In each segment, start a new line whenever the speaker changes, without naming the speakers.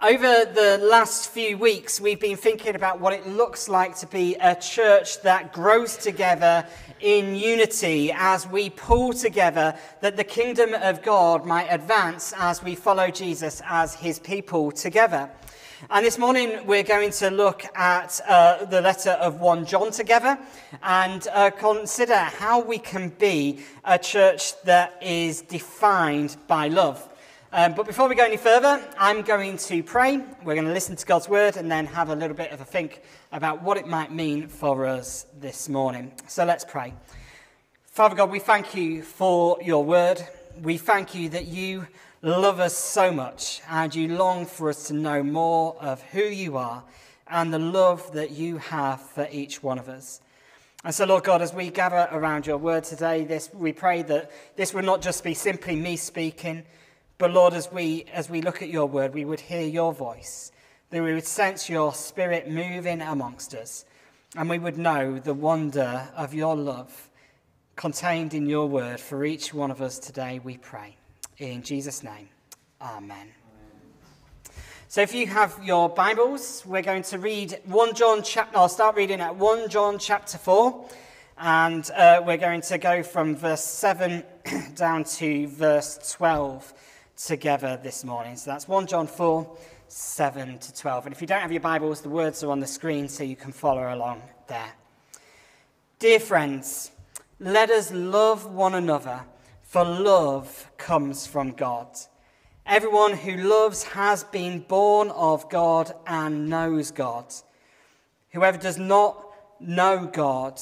Over the last few weeks, we've been thinking about what it looks like to be a church that grows together in unity as we pull together that the kingdom of God might advance as we follow Jesus as his people together. And this morning we're going to look at the letter of 1 John together and consider how we can be a church that is defined by love. But before we go any further, I'm going to pray. We're going to listen to God's word and then have a little bit of a think about what it might mean for us this morning. So let's pray. Father God, we thank you for your word. We thank you that you love us so much and you long for us to know more of who you are and the love that you have for each one of us. And so, Lord God, as we gather around your word today, we pray that this would not just be simply me speaking, but Lord, as we look at your word, we would hear your voice, that we would sense your spirit moving amongst us, and we would know the wonder of your love contained in your word for each one of us today, we pray. In Jesus' name, amen. So if you have your Bibles, we're going to read 1 John chapter. I'll start reading at 1 John chapter 4, and we're going to go from verse 7 down to verse 12 together this morning. So that's 1 John 4, 7 to 12. And if you don't have your Bibles, the words are on the screen so you can follow along there. Dear friends, let us love one another, for love comes from God. Everyone who loves has been born of God and knows God. Whoever does not know God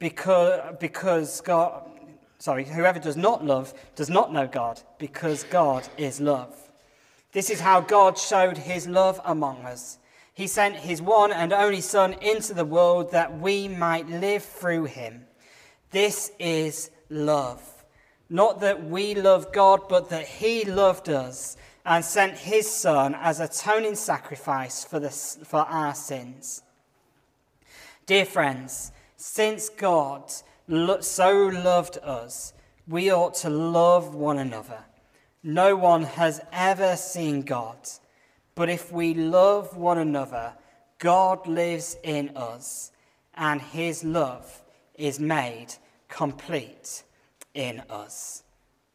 whoever does not love does not know God, because God is love. This is how God showed his love among us. He sent his one and only Son into the world that we might live through him. This is love. Not that we love God, but that he loved us and sent his Son as atoning sacrifice for our sins. Dear friends, since God so loved us, we ought to love one another. No one has ever seen God, but if we love one another, God lives in us, and his love is made complete in us.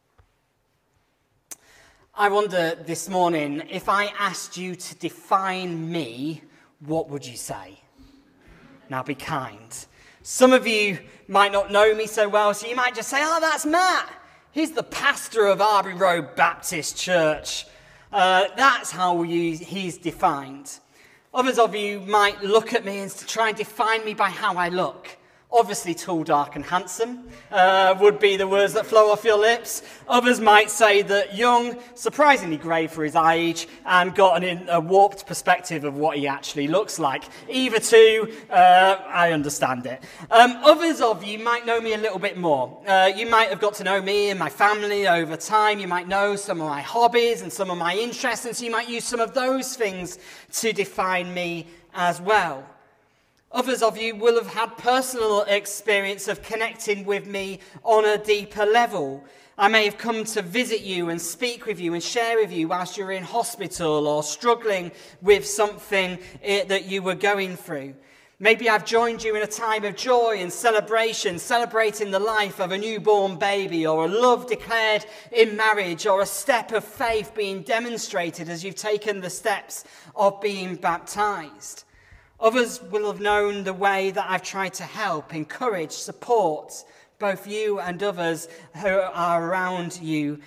I wonder this morning, if I asked you to define me, what would you say? Now be kind. Some of you might not know me so well, so you might just say, oh, that's Matt. He's the pastor of Arby Road Baptist Church. That's how he's defined. Others of you might look at me and try and define me by how I look. Obviously, tall, dark, and handsome would be the words that flow off your lips. Others might say that young, surprisingly grey for his age, and got a warped perspective of what he actually looks like. Either two, I understand it. Others of you might know me a little bit more. You might have got to know me and my family over time. You might know some of my hobbies and some of my interests, and so you might use some of those things to define me as well. Others of you will have had personal experience of connecting with me on a deeper level. I may have come to visit you and speak with you and share with you whilst you're in hospital or struggling with something that you were going through. Maybe I've joined you in a time of joy and celebration, celebrating the life of a newborn baby, or a love declared in marriage, or a step of faith being demonstrated as you've taken the steps of being baptized. Others will have known the way that I've tried to help, encourage, support both you and others who are around you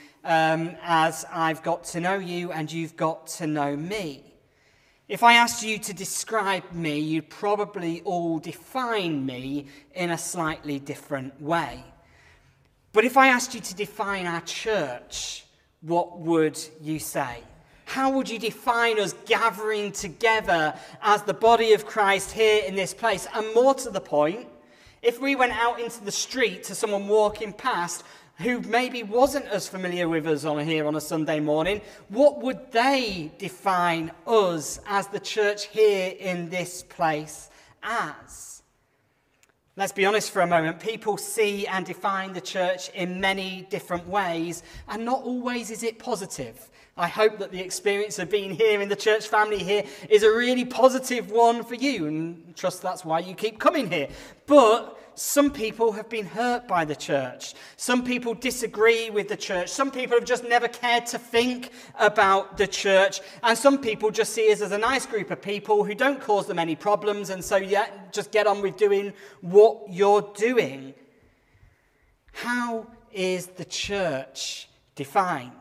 as I've got to know you and you've got to know me. If I asked you to describe me, you'd probably all define me in a slightly different way. But if I asked you to define our church, what would you say? How would you define us gathering together as the body of Christ here in this place? And more to the point, if we went out into the street to someone walking past who maybe wasn't as familiar with us here on a Sunday morning, what would they define us as the church here in this place as? Let's be honest for a moment. People see and define the church in many different ways, and not always is it positive. I hope that the experience of being here in the church family here is a really positive one for you, and trust that's why you keep coming here. But some people have been hurt by the church. Some people disagree with the church. Some people have just never cared to think about the church. And some people just see us as a nice group of people who don't cause them any problems. And so, just get on with doing what you're doing. How is the church defined?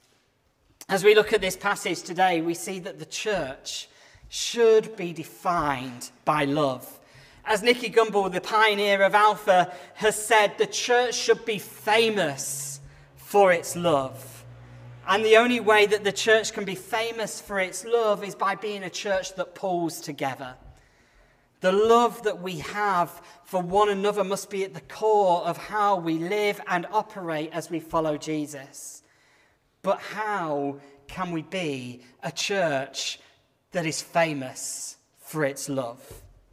As we look at this passage today, we see that the church should be defined by love. As Nicky Gumbel, the pioneer of Alpha, has said, the church should be famous for its love. And the only way that the church can be famous for its love is by being a church that pulls together. The love that we have for one another must be at the core of how we live and operate as we follow Jesus. But how can we be a church that is famous for its love?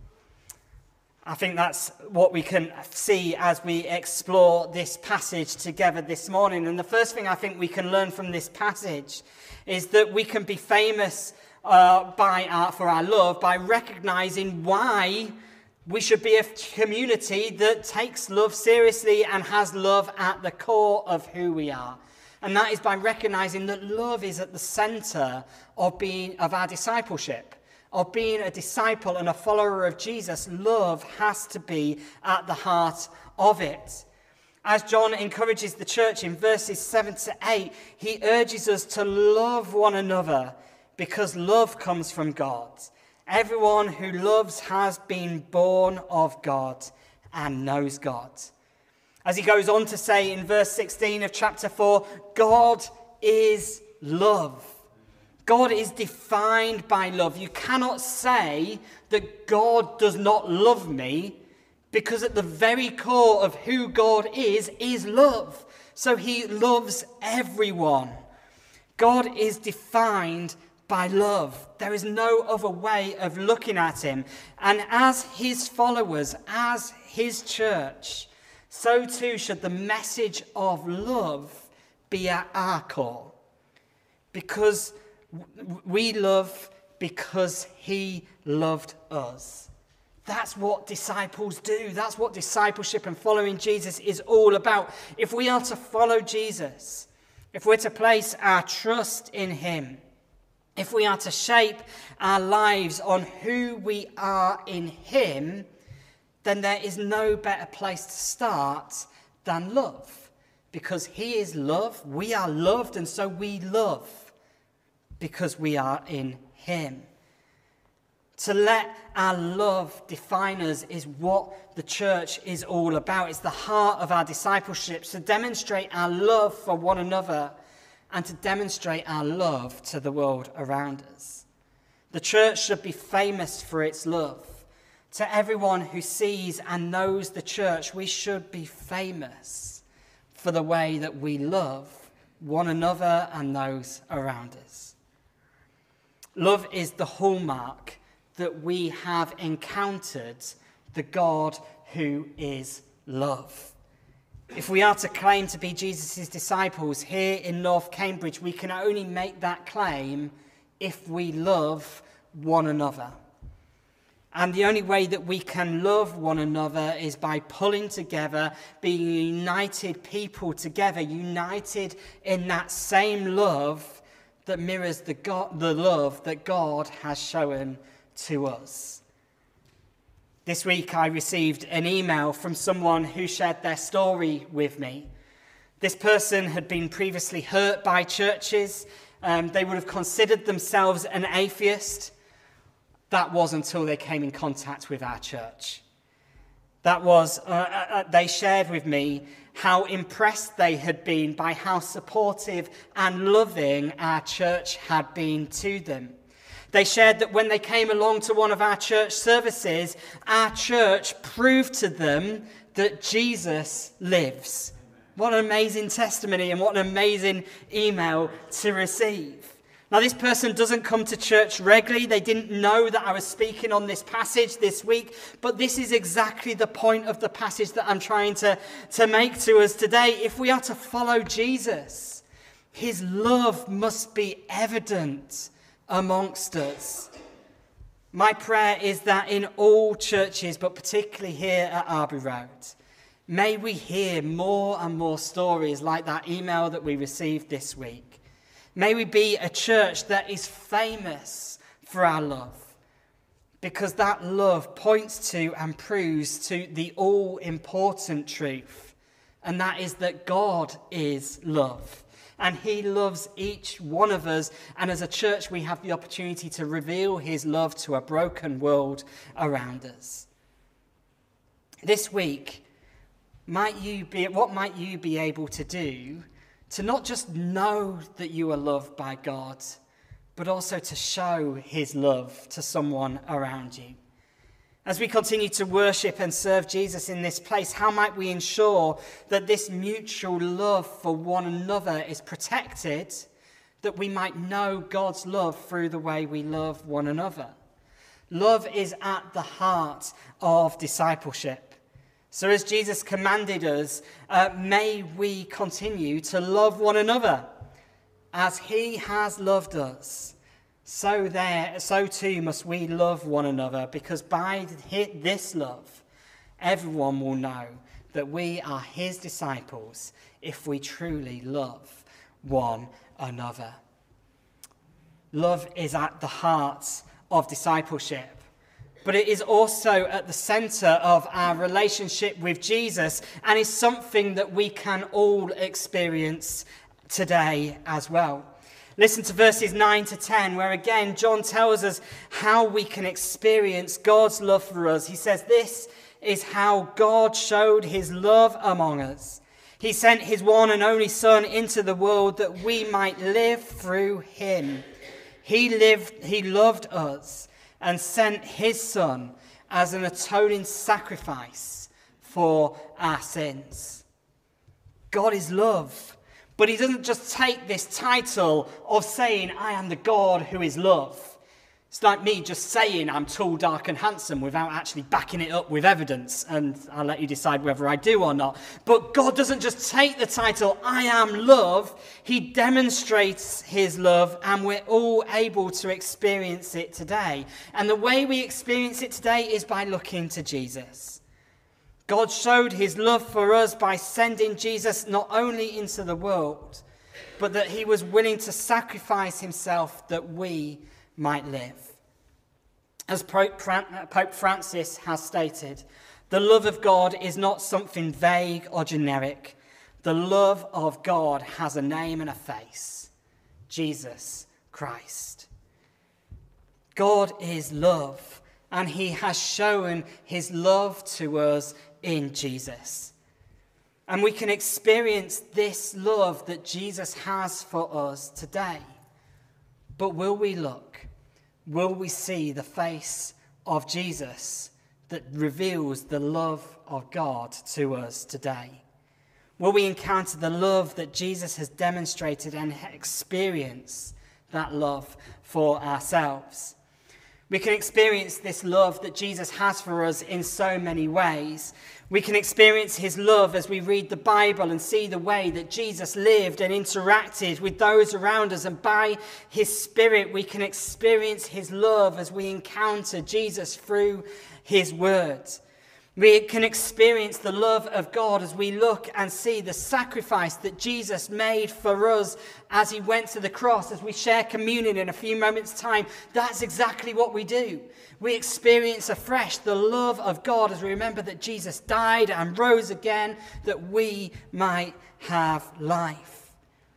I think that's what we can see as we explore this passage together this morning. And the first thing I think we can learn from this passage is that we can be famous for our love by recognizing why we should be a community that takes love seriously and has love at the core of who we are. And that is by recognizing that love is at the center of our discipleship. Of being a disciple and a follower of Jesus, love has to be at the heart of it. As John encourages the church in verses 7 to 8, he urges us to love one another because love comes from God. Everyone who loves has been born of God and knows God. As he goes on to say in verse 16 of chapter 4, God is love. God is defined by love. You cannot say that God does not love me because at the very core of who God is love. So he loves everyone. God is defined by love. There is no other way of looking at him. And as his followers, as his church, so too should the message of love be at our core. Because we love because he loved us. That's what disciples do. That's what discipleship and following Jesus is all about. If we are to follow Jesus, if we're to place our trust in him, if we are to shape our lives on who we are in him, then there is no better place to start than love. Because he is love, we are loved, and so we love because we are in him. To let our love define us is what the church is all about. It's the heart of our discipleship, to demonstrate our love for one another and to demonstrate our love to the world around us. The church should be famous for its love. To everyone who sees and knows the church, we should be famous for the way that we love one another and those around us. Love is the hallmark that we have encountered the God who is love. If we are to claim to be Jesus' disciples here in North Cambridge, we can only make that claim if we love one another. And the only way that we can love one another is by pulling together, being united people together, united in that same love that mirrors the love that God has shown to us. This week I received an email from someone who shared their story with me. This person had been previously hurt by churches. They would have considered themselves an atheist. That was until they came in contact with our church. They shared with me how impressed they had been by how supportive and loving our church had been to them. They shared that when they came along to one of our church services, our church proved to them that Jesus lives. What an amazing testimony and what an amazing email to receive. Now, this person doesn't come to church regularly. They didn't know that I was speaking on this passage this week, but this is exactly the point of the passage that I'm trying to make to us today. If we are to follow Jesus, His love must be evident amongst us. My prayer is that in all churches, but particularly here at Arby Road, may we hear more and more stories like that email that we received this week. May we be a church that is famous for our love, because that love points to and proves to the all-important truth, and that is that God is love, and he loves each one of us, and as a church we have the opportunity to reveal his love to a broken world around us. This week, what might you be able to do to not just know that you are loved by God, but also to show his love to someone around you? As we continue to worship and serve Jesus in this place, how might we ensure that this mutual love for one another is protected, that we might know God's love through the way we love one another? Love is at the heart of discipleship. So as Jesus commanded us, may we continue to love one another. As he has loved us, so too must we love one another, because by this love, everyone will know that we are his disciples if we truly love one another. Love is at the heart of discipleship, but it is also at the centre of our relationship with Jesus, and is something that we can all experience today as well. Listen to verses 9 to 10, where again John tells us how we can experience God's love for us. He says, "This is how God showed his love among us. He sent his one and only Son into the world that we might live through him. He loved us and sent his Son as an atoning sacrifice for our sins." God is love. But he doesn't just take this title of saying, "I am the God who is love." It's like me just saying I'm tall, dark and handsome without actually backing it up with evidence. And I'll let you decide whether I do or not. But God doesn't just take the title, "I am love." He demonstrates his love, and we're all able to experience it today. And the way we experience it today is by looking to Jesus. God showed his love for us by sending Jesus not only into the world, but that he was willing to sacrifice himself that we might live. As Pope Francis has stated, the love of God is not something vague or generic. The love of God has a name and a face: Jesus Christ. God is love, and he has shown his love to us in Jesus. And we can experience this love that Jesus has for us today. But will we look? Will we see the face of Jesus that reveals the love of God to us today? Will we encounter the love that Jesus has demonstrated and experience that love for ourselves? We can experience this love that Jesus has for us in so many ways. We can experience his love as we read the Bible and see the way that Jesus lived and interacted with those around us. And by his Spirit, we can experience his love as we encounter Jesus through his word. We can experience the love of God as we look and see the sacrifice that Jesus made for us as he went to the cross. As we share communion in a few moments' time, that's exactly what we do. We experience afresh the love of God as we remember that Jesus died and rose again that we might have life.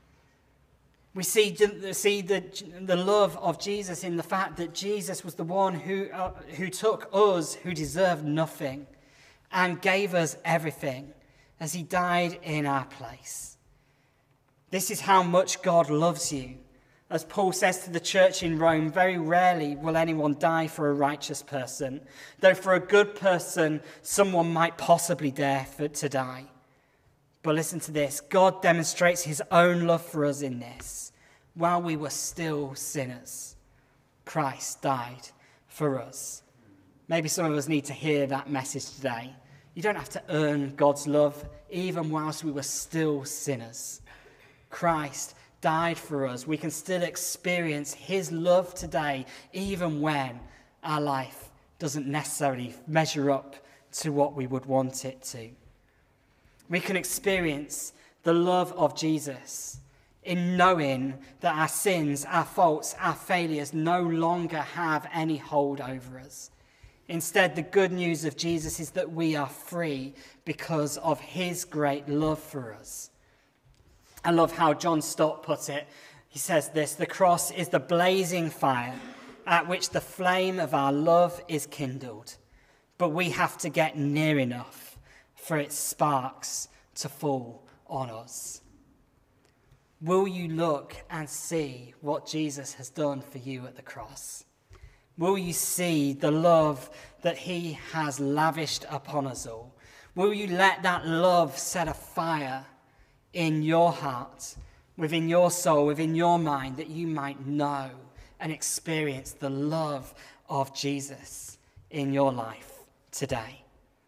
We see the love of Jesus in the fact that Jesus was the one who took us who deserved nothing and gave us everything as he died in our place. This is how much God loves you. As Paul says to the church in Rome, very rarely will anyone die for a righteous person, though for a good person, someone might possibly dare to die. But listen to this, God demonstrates his own love for us in this. While we were still sinners, Christ died for us. Maybe some of us need to hear that message today. You don't have to earn God's love, even whilst we were still sinners. Christ died for us. We can still experience his love today, even when our life doesn't necessarily measure up to what we would want it to. We can experience the love of Jesus in knowing that our sins, our faults, our failures no longer have any hold over us. Instead, the good news of Jesus is that we are free because of his great love for us. I love how John Stott put it. He says this: the cross is the blazing fire at which the flame of our love is kindled, but we have to get near enough for its sparks to fall on us. Will you look and see what Jesus has done for you at the cross? Will you see the love that he has lavished upon us all? Will you let that love set a fire in your heart, within your soul, within your mind, that you might know and experience the love of Jesus in your life today?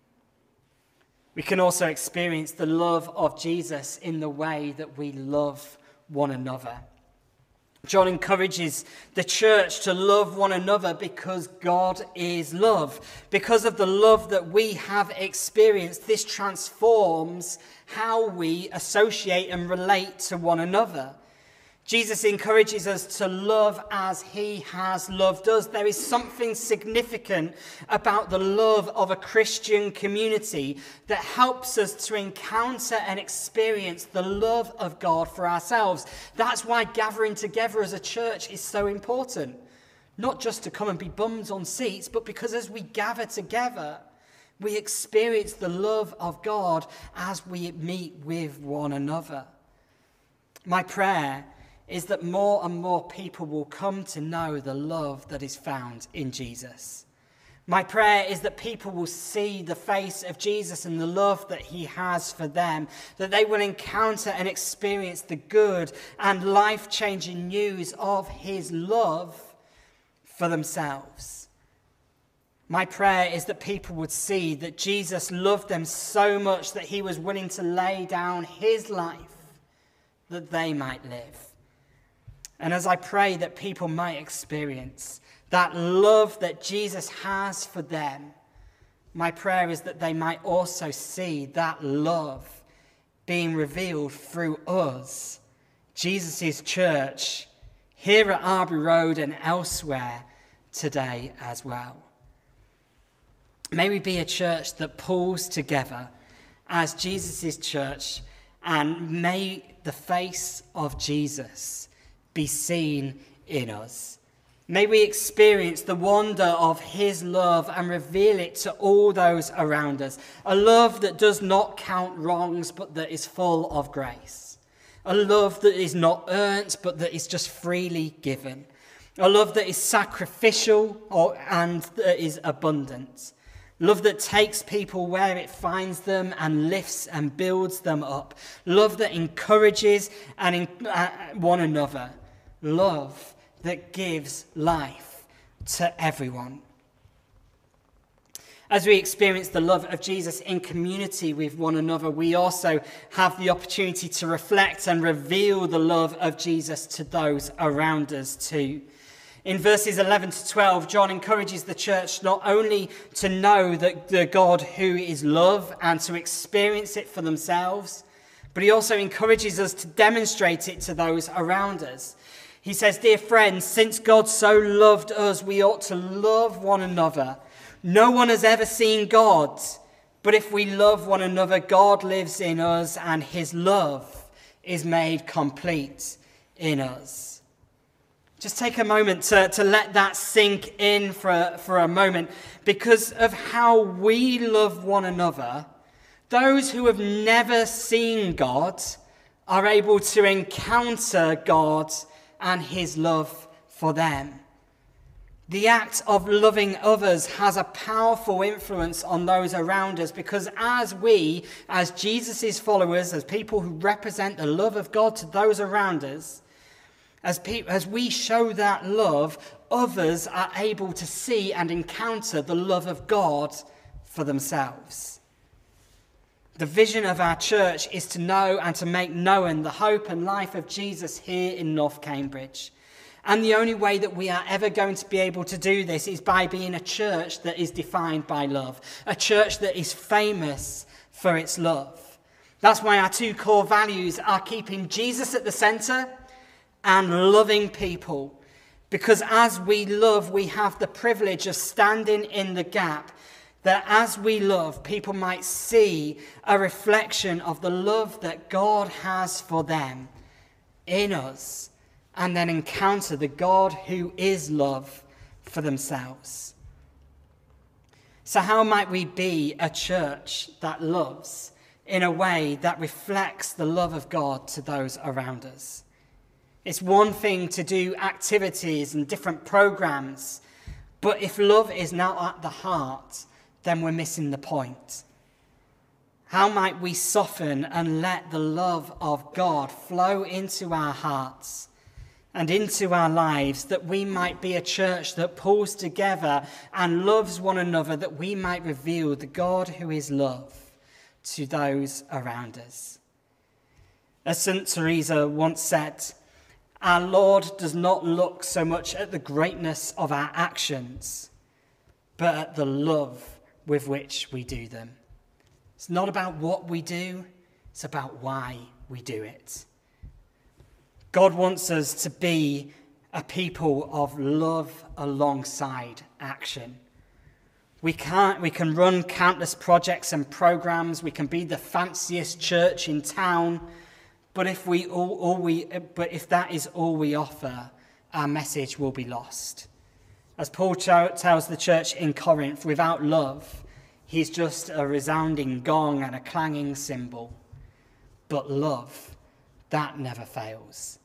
We can also experience the love of Jesus in the way that we love one another. John encourages the church to love one another because God is love. Because of the love that we have experienced, this transforms how we associate and relate to one another. Jesus encourages us to love as he has loved us. There is something significant about the love of a Christian community that helps us to encounter and experience the love of God for ourselves. That's why gathering together as a church is so important. Not just to come and be bums on seats, but because as we gather together, we experience the love of God as we meet with one another. My prayer is that more and more people will come to know the love that is found in Jesus. My prayer is that people will see the face of Jesus and the love that he has for them, that they will encounter and experience the good and life-changing news of his love for themselves. My prayer is that people would see that Jesus loved them so much that he was willing to lay down his life that they might live. And as I pray that people might experience that love that Jesus has for them, my prayer is that they might also see that love being revealed through us, Jesus' church, here at Arby Road and elsewhere today as well. May we be a church that pulls together as Jesus' church, and may the face of Jesus be seen in us. May we experience the wonder of his love and reveal it to all those around us. A love that does not count wrongs, but that is full of grace. A love that is not earned, but that is just freely given. A love that is sacrificial and that is abundant. Love that takes people where it finds them and lifts and builds them up. Love that encourages one another. Love that gives life to everyone. As we experience the love of Jesus in community with one another, we also have the opportunity to reflect and reveal the love of Jesus to those around us too. In verses 11 to 12, John encourages the church not only to know that the God who is love and to experience it for themselves, but he also encourages us to demonstrate it to those around us. He says, "Dear friends, since God so loved us, we ought to love one another. No one has ever seen God, but if we love one another, God lives in us and his love is made complete in us." Just take a moment to let that sink in for a moment. Because of how we love one another, those who have never seen God are able to encounter God and his love for them. The act of loving others has a powerful influence on those around us, because as we, as Jesus' followers, as people who represent the love of God to those around us, as we show that love, others are able to see and encounter the love of God for themselves. The vision of our church is to know and to make known the hope and life of Jesus here in North Cambridge. And the only way that we are ever going to be able to do this is by being a church that is defined by love, a church that is famous for its love. That's why our two core values are keeping Jesus at the centre and loving people. Because as we love, we have the privilege of standing in the gap, that as we love, people might see a reflection of the love that God has for them in us, and then encounter the God who is love for themselves. So how might we be a church that loves in a way that reflects the love of God to those around us? It's one thing to do activities and different programs, but if love is not at the heart, then we're missing the point. How might we soften and let the love of God flow into our hearts and into our lives, that we might be a church that pulls together and loves one another, that we might reveal the God who is love to those around us. As St. Teresa once said, our Lord does not look so much at the greatness of our actions, but at the love with which we do them. It's not about what we do, it's about why we do it. God wants us to be a people of love alongside action. We can run countless projects and programs, we can be the fanciest church in town, but if that is all we offer, our message will be lost. As Paul tells the church in Corinth, without love, he's just a resounding gong and a clanging cymbal. But love, that never fails.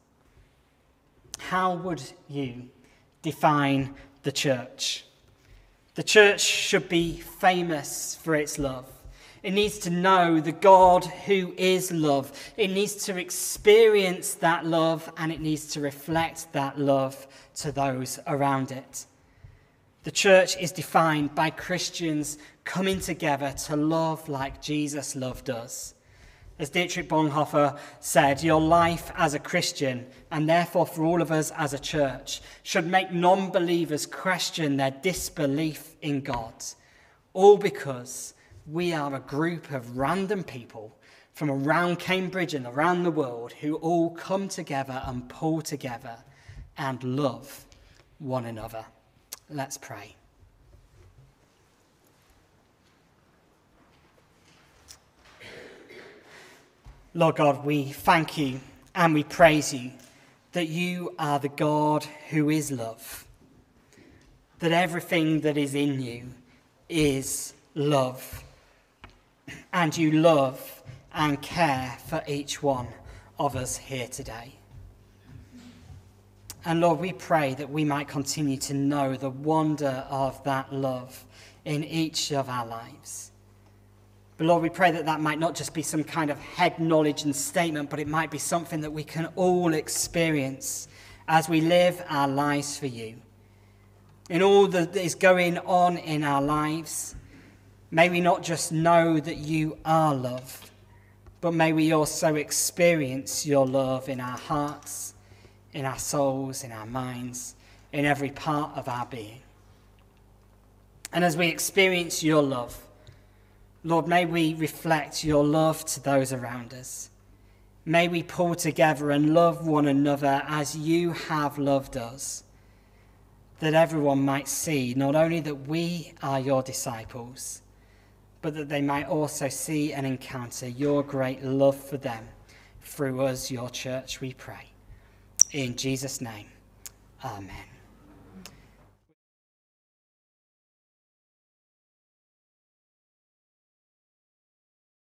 How would you define the church? The church should be famous for its love. It needs to know the God who is love. It needs to experience that love, and it needs to reflect that love to those around it. The church is defined by Christians coming together to love like Jesus loved us. As Dietrich Bonhoeffer said, your life as a Christian, and therefore for all of us as a church, should make non-believers question their disbelief in God, all because we are a group of random people from around Cambridge and around the world who all come together and pull together and love one another. Let's pray. Lord God, we thank you and we praise you that you are the God who is love, that everything that is in you is love, and you love and care for each one of us here today. And Lord, we pray that we might continue to know the wonder of that love in each of our lives. But Lord, we pray that that might not just be some kind of head knowledge and statement, but it might be something that we can all experience as we live our lives for you. In all that is going on in our lives, may we not just know that you are love, but may we also experience your love in our hearts, in our souls, in our minds, in every part of our being. And as we experience your love, Lord, may we reflect your love to those around us. May we pull together and love one another as you have loved us, that everyone might see not only that we are your disciples, but that they might also see and encounter your great love for them through us, your church, we pray. In Jesus' name, amen.